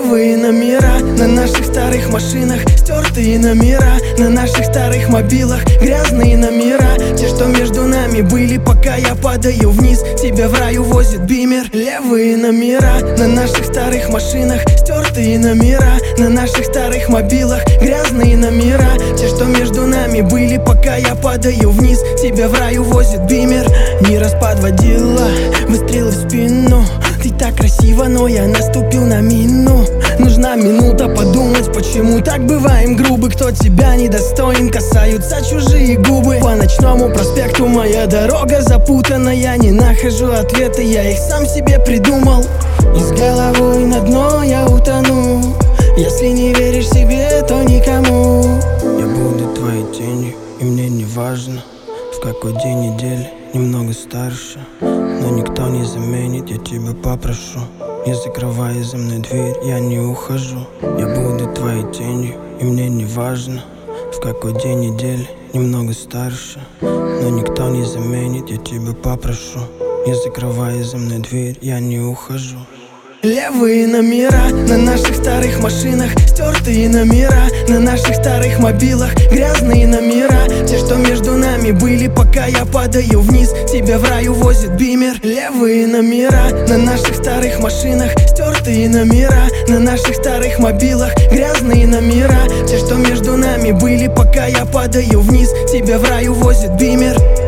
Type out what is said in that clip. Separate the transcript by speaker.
Speaker 1: Левые номера на наших старых машинах, стертые номера на наших старых мобилах, грязные номера, те, что между нами были, пока я падаю вниз. Тебя в рай увозит бимер. Левые номера на наших старых машинах, стертые номера на наших старых мобилах, грязные номера, те, что между нами были, пока я падаю вниз. Тебя в рай увозит бимер. Не раз подводила, выстрелы в спину. Ты так красиво, но я наступил на мину. Нужна минута подумать, почему так бываем грубы. Кто тебя недостоин, касаются чужие губы. По ночному проспекту моя дорога запутана. Я не нахожу ответы, я их сам себе придумал. И с головой на дно я утону. Если не веришь себе, то никому.
Speaker 2: Я буду твоей тенью, и мне не важно, в какой день недели, немного старше. Но никто не заменит, я тебя попрошу. Не закрывай за мной дверь, я не ухожу. Я буду твоей тенью, и мне не важно, в какой день недели, немного старше. Но никто не заменит, я тебя попрошу. Не закрывай за мной дверь, я не ухожу.
Speaker 1: Левые номера на наших старых машинах, стертые номера на наших старых мобилах, грязные номера, те, что между нами были, пока я падаю вниз. Тебя в рай увозит бимер. Левые номера на наших старых машинах, стертые номера на наших старых мобилах, грязные номера, те, что между нами были, пока я падаю вниз. Тебя в рай увозит бимер.